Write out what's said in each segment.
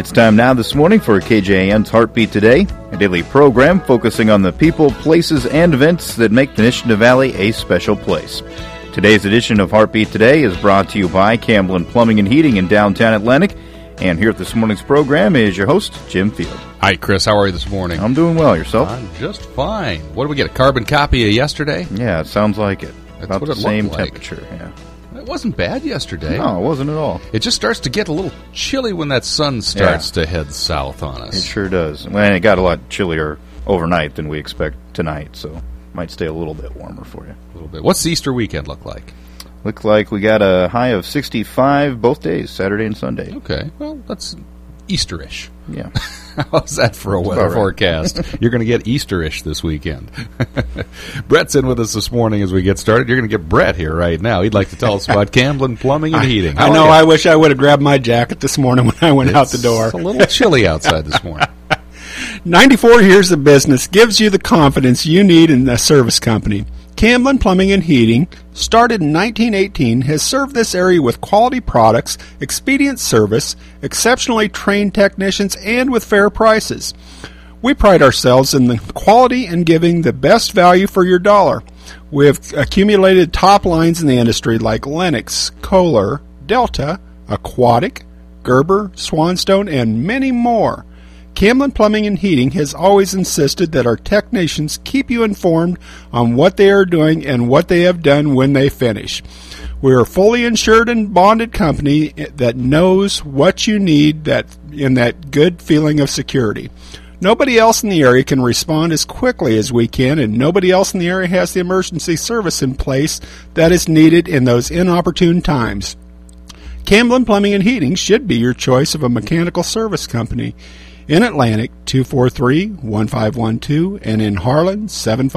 It's time now this morning for KJAN's Heartbeat Today, a daily program focusing on the people, places, and events that make the Nishnah Valley a special place. Today's edition of Heartbeat Today is brought to you by Camblin Plumbing and Heating in downtown Atlantic. And here at this morning's program is your host, Jim Field. Hi, Chris. How are you this morning? I'm doing well. Yourself? I'm just fine. What did we get, a carbon copy of yesterday? Yeah, it sounds like it. That's about what the it same looked like. temperature, yeah. It wasn't bad yesterday. No, it wasn't at all. It just starts to get a little chilly when that sun starts to head south on us. It sure does. Well, it got a lot chillier overnight than we expect tonight, so might stay a little bit warmer for you. A little bit. What's the Easter weekend look like? Look like we got a high of 65 both days, Saturday and Sunday. Okay, well, that's Easterish. Yeah. How's that for a weather forecast? You're going to get Easterish this weekend. Brett's in with us this morning as we get started. You're going to get Brett here right now. He'd like to tell us about Camblin Plumbing and Heating. I know. I wish I would have grabbed my jacket this morning when I went out the door. It's a little chilly outside this morning. 94 years of business gives you the confidence you need in a service company. Camblin Plumbing and Heating, started in 1918, has served this area with quality products, expedient service, exceptionally trained technicians, and with fair prices. We pride ourselves in the quality and giving the best value for your dollar. We have accumulated top lines in the industry like Lennox, Kohler, Delta, Aquatic, Gerber, Swanstone, and many more. Camblin Plumbing and Heating has always insisted that our technicians keep you informed on what they are doing and what they have done when they finish. We are a fully insured and bonded company that knows what you need in that good feeling of security. Nobody else in the area can respond as quickly as we can, and nobody else in the area has the emergency service in place that is needed in those inopportune times. Camblin Plumbing and Heating should be your choice of a mechanical service company. In Atlantic, 243-1512, and in Harlan,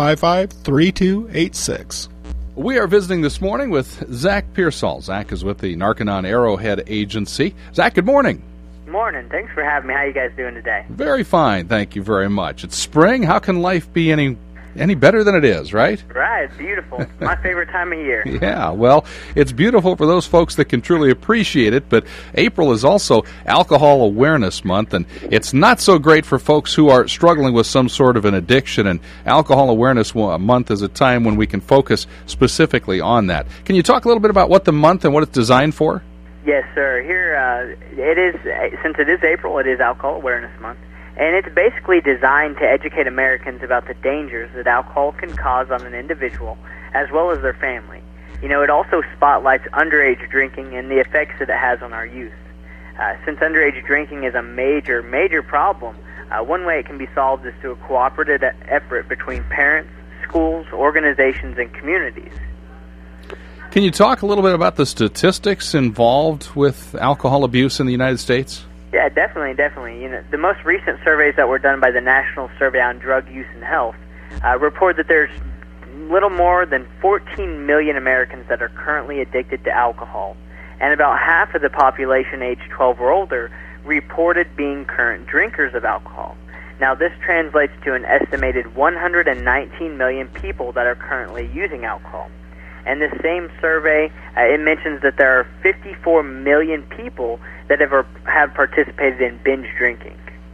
755-3286. We are visiting this morning with Zach Pearsall. Zach is with the Narconon Arrowhead Agency. Zach, good morning. Morning. Thanks for having me. How are you guys doing today? Very fine. Thank you very much. It's spring. How can life be any better than it is, right? Right. It's beautiful. It's my favorite time of year. Yeah, well, it's beautiful for those folks that can truly appreciate it, but April is also Alcohol Awareness Month, and it's not so great for folks who are struggling with some sort of an addiction, and Alcohol Awareness Month is a time when we can focus specifically on that. Can you talk a little bit about what the month and what it's designed for? Yes, sir. Here, since it is April, it is Alcohol Awareness Month. And it's basically designed to educate Americans about the dangers that alcohol can cause on an individual as well as their family. You know, it also spotlights underage drinking and the effects that it has on our youth. Since underage drinking is a major, major problem, one way it can be solved is through a cooperative effort between parents, schools, organizations, and communities. Can you talk a little bit about the statistics involved with alcohol abuse in the United States? Yeah, definitely. You know, the most recent surveys that were done by the National Survey on Drug Use and Health report that there's little more than 14 million Americans that are currently addicted to alcohol, and about half of the population aged 12 or older reported being current drinkers of alcohol. Now, this translates to an estimated 119 million people that are currently using alcohol. And this same survey, it mentions that there are 54 million people that have participated in binge drinking.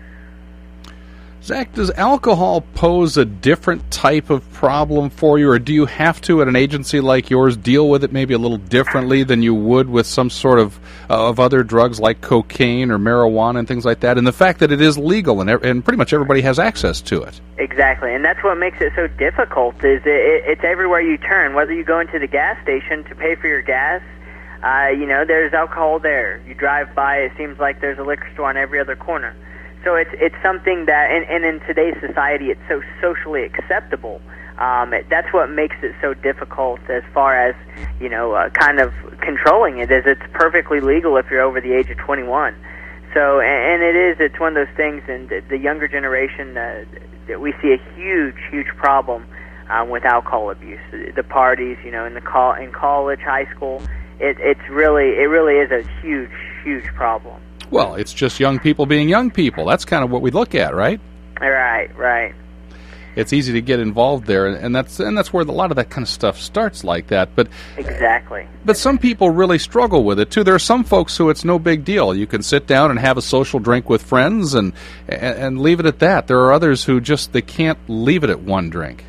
Zach, does alcohol pose a different type of problem for you, or do you have to, at an agency like yours, deal with it maybe a little differently than you would with some sort of other drugs like cocaine or marijuana and things like that, and the fact that it is legal and pretty much everybody has access to it? Exactly, and that's what makes it so difficult, is it's everywhere you turn. Whether you go into the gas station to pay for your gas, you know, there's alcohol there. You drive by, it seems like there's a liquor store on every other corner. So it's something that, and in today's society, it's so socially acceptable. That's what makes it so difficult as far as, you know, kind of controlling it, is it's perfectly legal if you're over the age of 21. So, and it's one of those things, and the younger generation, that we see a huge problem with alcohol abuse. The parties, you know, in college, high school, it really is a huge problem. Well, it's just young people being young people. That's kind of what we look at, right? Right. it's easy to get involved there, and that's where a lot of that kind of stuff starts like that. But exactly. But some people really struggle with it too. There are some folks who it's no big deal. You can sit down and have a social drink with friends and leave it at that. There are others who they can't leave it at one drink.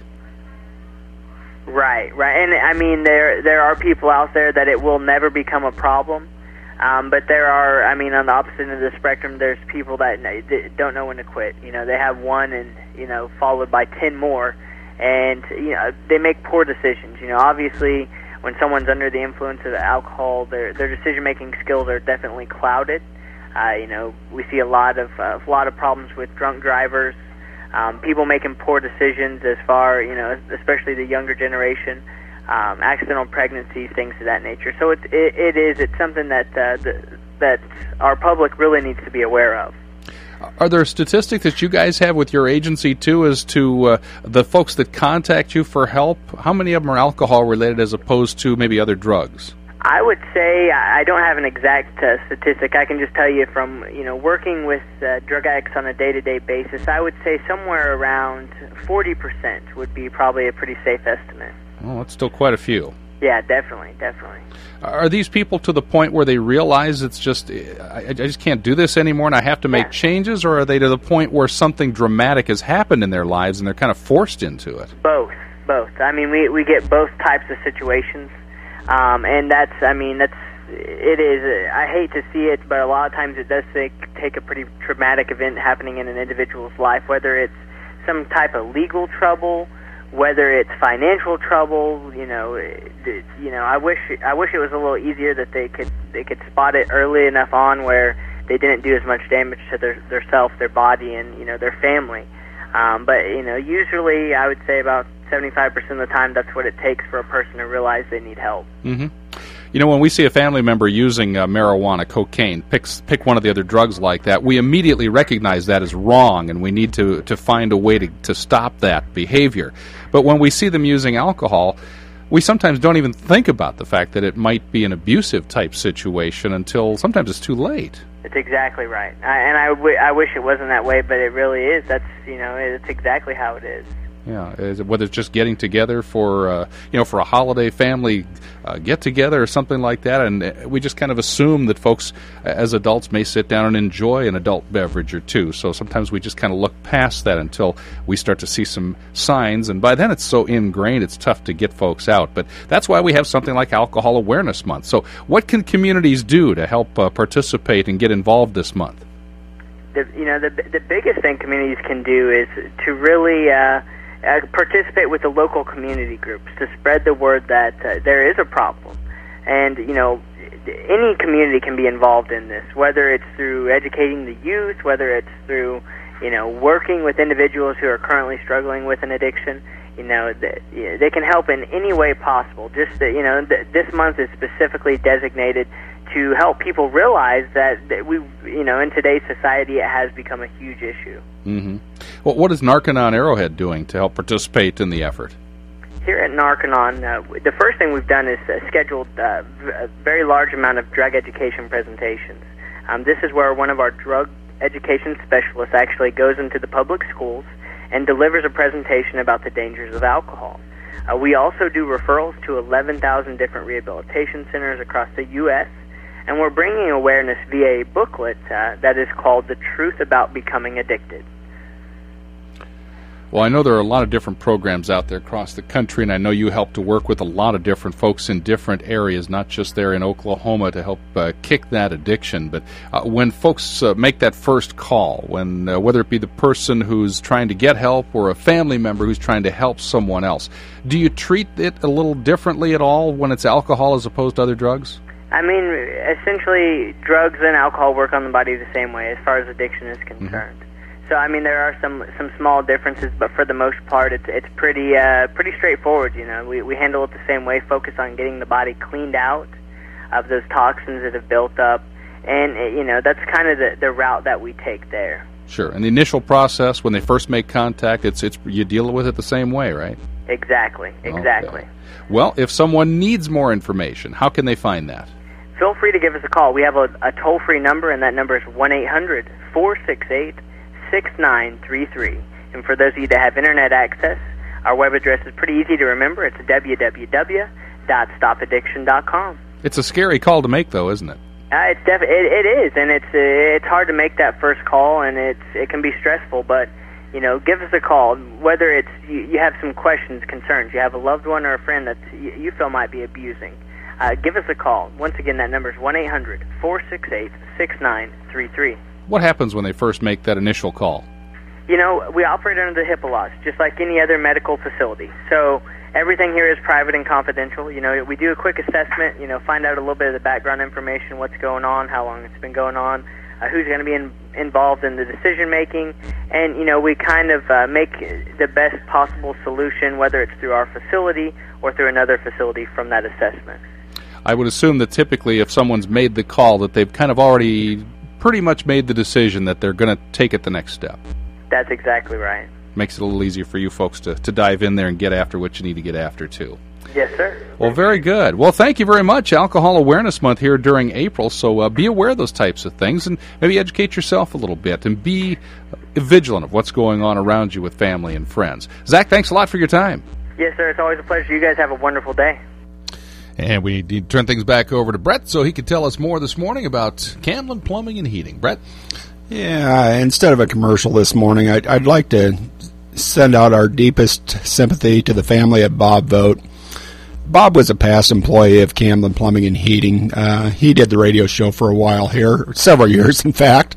Right, and I mean there are people out there that it will never become a problem, but there are, I mean, on the opposite end of the spectrum, there's people that don't know when to quit. You know, they have one and followed by 10 more, and they make poor decisions. You know, obviously when someone's under the influence of alcohol, their decision-making skills are definitely clouded. We see a lot of problems with drunk drivers. People making poor decisions as far, especially the younger generation, accidental pregnancies, things of that nature. So it's something that our public really needs to be aware of. Are there statistics that you guys have with your agency too as to the folks that contact you for help? How many of them are alcohol related as opposed to maybe other drugs? I would say I don't have an exact statistic. I can just tell you from working with drug addicts on a day-to-day basis, I would say somewhere around 40% would be probably a pretty safe estimate. Well, that's still quite a few. Yeah, definitely. Are these people to the point where they realize it's just I just can't do this anymore and I have to make changes, or are they to the point where something dramatic has happened in their lives and they're kind of forced into it? Both. I mean, we get both types of situations. And it is. I hate to see it, but a lot of times it does take a pretty traumatic event happening in an individual's life, whether it's some type of legal trouble, whether it's financial trouble. I wish it was a little easier that they could spot it early enough on where they didn't do as much damage to their self, their body, and their family. But usually I would say about 75% of the time, that's what it takes for a person to realize they need help. Mm-hmm. When we see a family member using marijuana, cocaine, pick one of the other drugs like that, we immediately recognize that as wrong, and we need to find a way to stop that behavior. But when we see them using alcohol, we sometimes don't even think about the fact that it might be an abusive type situation until sometimes it's too late. It's exactly right. I wish it wasn't that way, but it really is. It's exactly how it is. Yeah, whether it's just getting together for a holiday family get together or something like that, and we just kind of assume that folks as adults may sit down and enjoy an adult beverage or two. So sometimes we just kind of look past that until we start to see some signs, and by then it's so ingrained it's tough to get folks out. But that's why we have something like Alcohol Awareness Month. So what can communities do to help participate and get involved this month? The biggest thing communities can do is to really participate with the local community groups to spread the word that there is a problem. And, any community can be involved in this, whether it's through educating the youth, whether it's through, working with individuals who are currently struggling with an addiction. They can help in any way possible. Just this month is specifically designated to help people realize that we, in today's society, it has become a huge issue. Mm-hmm. Well, what is Narconon Arrowhead doing to help participate in the effort? Here at Narconon, the first thing we've done is scheduled a very large amount of drug education presentations. This is where one of our drug education specialists actually goes into the public schools and delivers a presentation about the dangers of alcohol. We also do referrals to 11,000 different rehabilitation centers across the U.S., and we're bringing awareness via a booklet that is called The Truth About Becoming Addicted. Well, I know there are a lot of different programs out there across the country, and I know you help to work with a lot of different folks in different areas, not just there in Oklahoma, to help kick that addiction. But when folks make that first call, when whether it be the person who's trying to get help or a family member who's trying to help someone else, do you treat it a little differently at all when it's alcohol as opposed to other drugs? I mean, essentially, drugs and alcohol work on the body the same way as far as addiction is concerned. Mm-hmm. So, I mean, there are some small differences, but for the most part, it's pretty straightforward. We handle it the same way. Focus on getting the body cleaned out of those toxins that have built up, and that's kind of the route that we take there. Sure. And the initial process when they first make contact, it's you deal with it the same way, right? Exactly. Okay. Well, if someone needs more information, how can they find that? Feel free to give us a call. We have a toll-free number, and that number is 1-800-468-6933. And for those of you that have internet access, our web address is pretty easy to remember. It's www.stopaddiction.com. It's a scary call to make, though, isn't it? It is, and it's hard to make that first call, and it can be stressful. But give us a call. Whether it's you have some questions, concerns, you have a loved one or a friend that you feel might be abusing, give us a call. Once again, that number is 1-800-468-6933. What happens when they first make that initial call? We operate under the HIPAA laws, just like any other medical facility. So everything here is private and confidential. We do a quick assessment, find out a little bit of the background information, what's going on, how long it's been going on, who's going to be involved in the decision-making, and, we kind of make the best possible solution, whether it's through our facility or through another facility from that assessment. I would assume that typically if someone's made the call that they've kind of already pretty much made the decision that they're going to take it the next step. That's exactly right. Makes it a little easier for you folks to dive in there and get after what you need to get after, too. Yes, sir. Well, very good. Well, thank you very much. Alcohol Awareness Month here during April, so be aware of those types of things and maybe educate yourself a little bit and be vigilant of what's going on around you with family and friends. Zach, thanks a lot for your time. Yes, sir. It's always a pleasure. You guys have a wonderful day. And we need to turn things back over to Brett so he can tell us more this morning about Camlin Plumbing and Heating. Brett? Yeah, instead of a commercial this morning, I'd like to send out our deepest sympathy to the family of Bob Vogt. Bob was a past employee of Camlin Plumbing and Heating. He did the radio show for a while here, several years, in fact.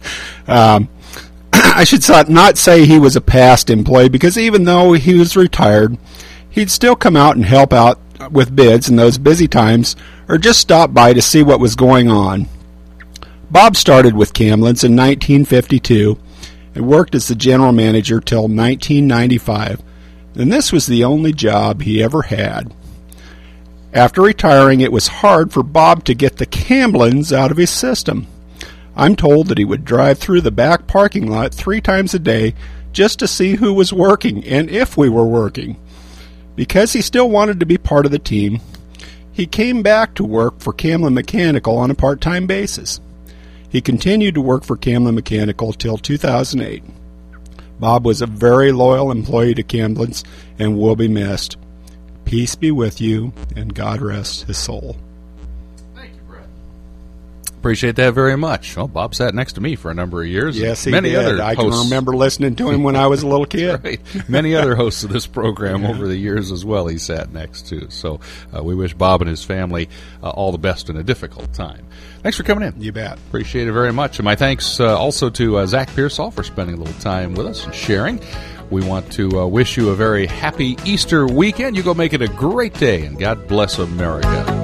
I should not say he was a past employee, because even though he was retired, he'd still come out and help out with bids in those busy times, or just stop by to see what was going on. Bob started with Camlin's in 1952 and worked as the general manager till 1995, and this was the only job he ever had. After retiring, it was hard for Bob to get the Camlins out of his system. I'm told that he would drive through the back parking lot 3 times a day just to see who was working and if we were working. Because he still wanted to be part of the team, he came back to work for Camlin Mechanical on a part-time basis. He continued to work for Camlin Mechanical till 2008. Bob was a very loyal employee to Camlin's and will be missed. Peace be with you, and God rest his soul. Thank you, Brett. Appreciate that very much. Well, Bob sat next to me for a number of years. Yes, he did. I can remember listening to him when I was a little kid. Right. Many other hosts of this program over the years as well he sat next to. So we wish Bob and his family all the best in a difficult time. Thanks for coming in. You bet. Appreciate it very much. And my thanks also to Zach Pearsall for spending a little time with us and sharing. We want to wish you a very happy Easter weekend. You go make it a great day, and God bless America.